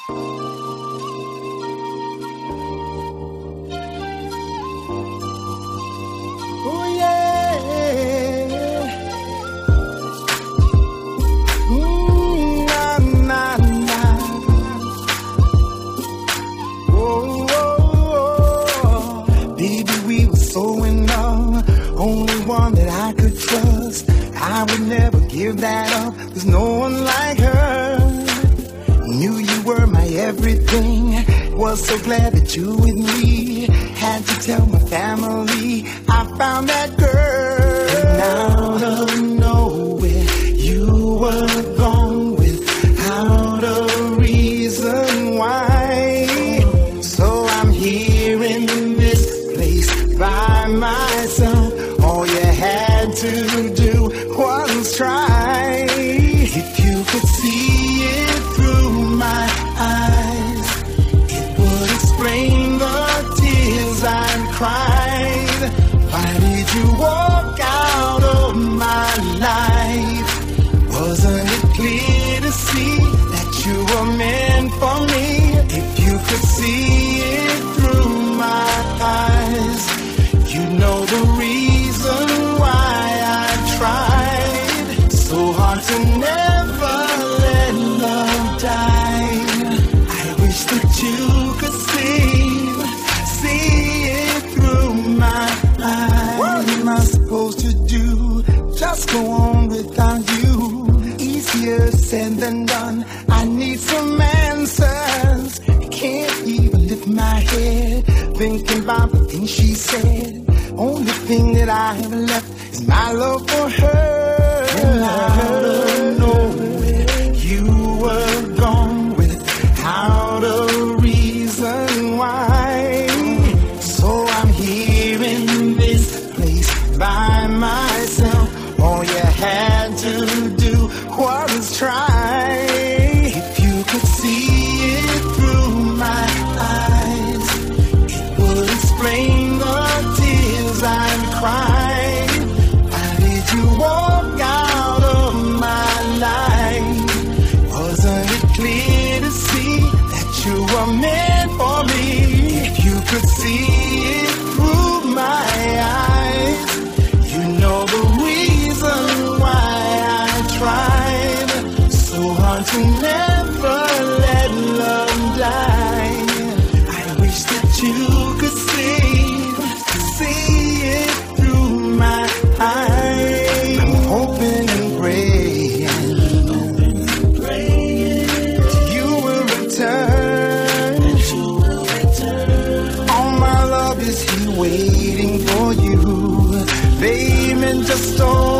I would never give that up. There's no one like her. Knew you were my everything. Was so glad that you with me. Had to tell my family I found that girl. And out of nowhere, you were gone without a reason why. So I'm here in this place by myself. All you had to do was try. If you could see it through my eyes, it would explain the tears I've cried. Why did you walk out of my life? Wasn't it clear to see that you were meant for me? If you could see it through my eyes, you'd know the reason why I tried so hard to never let love die. I wish that you could see it through my eyes. What am I supposed to do? Just go on without you. Easier said than done. I need some answers. I can't even lift my head thinking about the things she said. Only thing that I have left is my love for her. And out of nowhere, you were gone without a reason why. So I'm here in this place by myself. All you had to do was try. If you could see it through my eyes, it would explain the I've cried. Why did you walk out of my life? Wasn't it clear to see that you were meant for me? If you could see it through my eyes, you know the reason why I tried so hard to never let love die. I wish that you could see it through my eyes. I'm hoping and praying you will return. All my love is here waiting for you. They meant just all